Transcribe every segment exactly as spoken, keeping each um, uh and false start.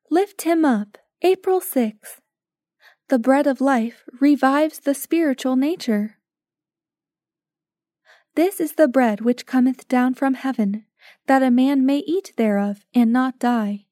Lift him up. April sixth. The bread of life revives the spiritual nature. This is the bread which cometh down from heaven, that a man may eat thereof and not die.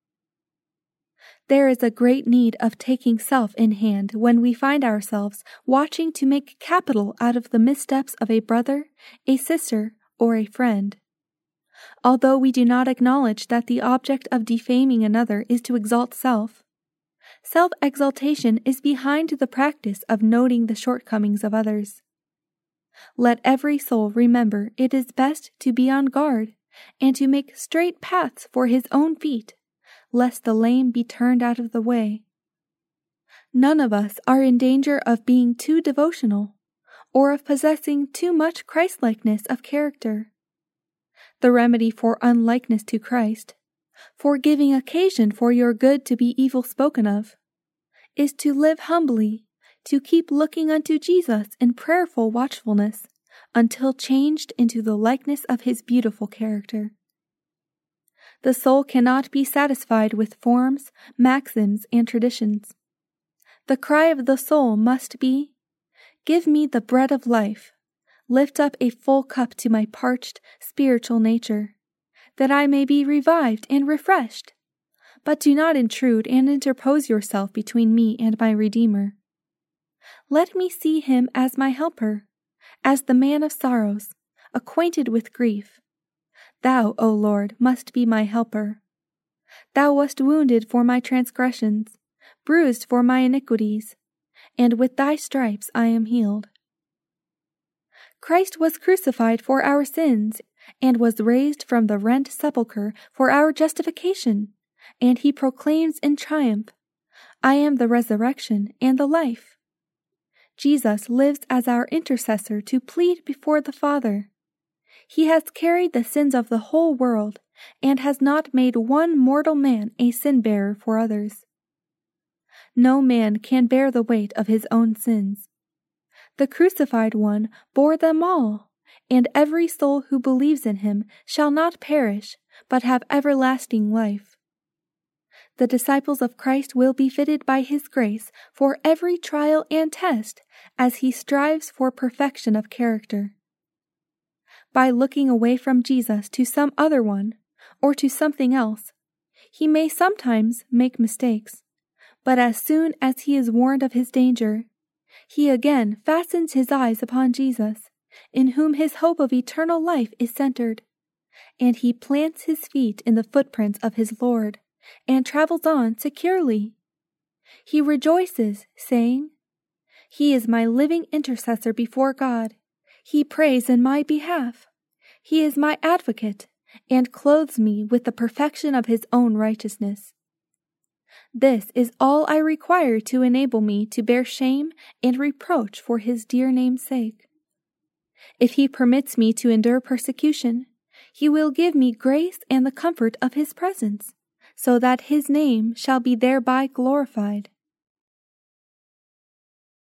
There is a great need of taking self in hand when we find ourselves watching to make capital out of the missteps of a brother, a sister, or a friend. Although we do not acknowledge that the object of defaming another is to exalt self, self-exaltation is behind the practice of noting the shortcomings of others. Let every soul remember it is best to be on guard and to make straight paths for his own feet, lest the lame be turned out of the way. None of us are in danger of being too devotional, or of possessing too much Christlikeness of character. The remedy for unlikeness to Christ, for giving occasion for your good to be evil spoken of, is to live humbly, to keep looking unto Jesus in prayerful watchfulness, until changed into the likeness of his beautiful character. The soul cannot be satisfied with forms, maxims, and traditions. The cry of the soul must be, "Give me the bread of life. Lift up a full cup to my parched spiritual nature, that I may be revived and refreshed. But do not intrude and interpose yourself between me and my Redeemer. Let me see him as my helper, as the man of sorrows, acquainted with grief. Thou, O Lord, must be my helper. Thou wast wounded for my transgressions, bruised for my iniquities, and with thy stripes I am healed. Christ was crucified for our sins, and was raised from the rent sepulchre for our justification, and he proclaims in triumph, I am the resurrection and the life. Jesus lives as our intercessor to plead before the Father. He has carried the sins of the whole world, and has not made one mortal man a sin-bearer for others. No man can bear the weight of his own sins. The crucified one bore them all, and every soul who believes in him shall not perish, but have everlasting life. The disciples of Christ will be fitted by his grace for every trial and test as he strives for perfection of character. By looking away from Jesus to some other one, or to something else, he may sometimes make mistakes, but as soon as he is warned of his danger, he again fastens his eyes upon Jesus, in whom his hope of eternal life is centered, and he plants his feet in the footprints of his Lord, and travels on securely. He rejoices, saying, He is my living intercessor before God. He prays in my behalf. He is my advocate, and clothes me with the perfection of his own righteousness. This is all I require to enable me to bear shame and reproach for his dear name's sake. If he permits me to endure persecution, he will give me grace and the comfort of his presence, so that his name shall be thereby glorified.